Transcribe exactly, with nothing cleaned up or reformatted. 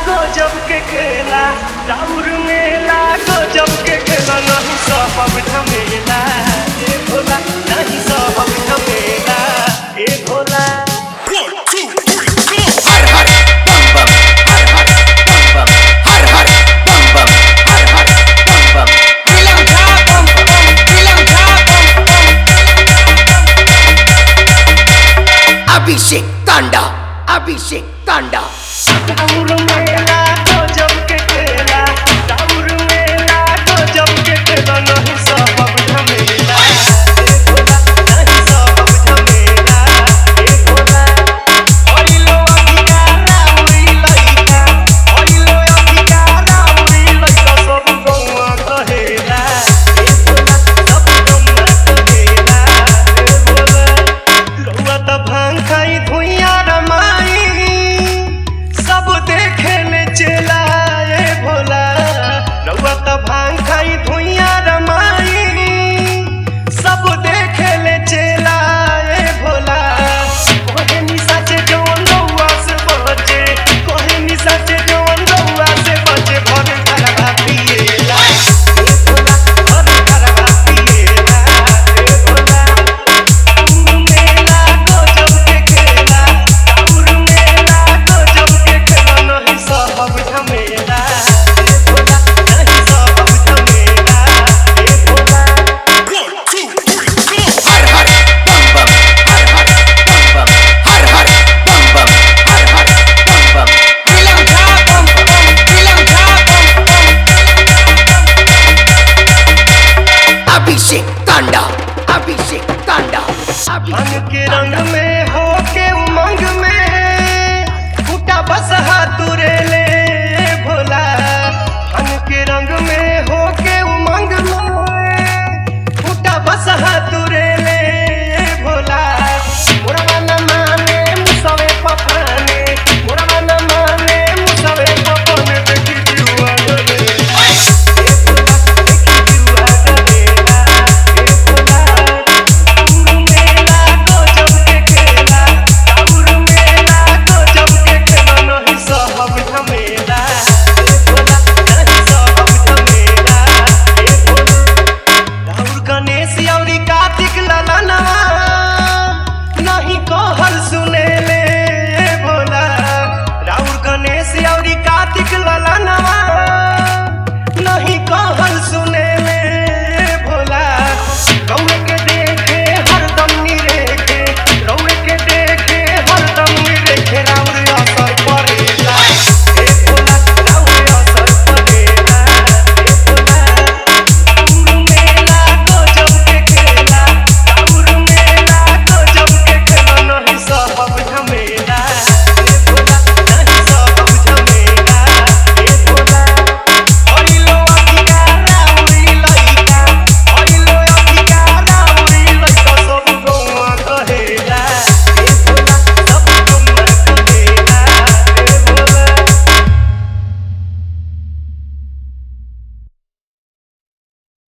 गजब के खेला राउर मेला गजब के खेला नहीं सब झमेला ए भोला नहीं सब झमेला ए भोला हर हर बम बम हर हर बम बम हर हर बम बम हर हर बम बम दिलम था बम बम दिलम था बम बम अभिषेक तांडा अभिषेक तांडा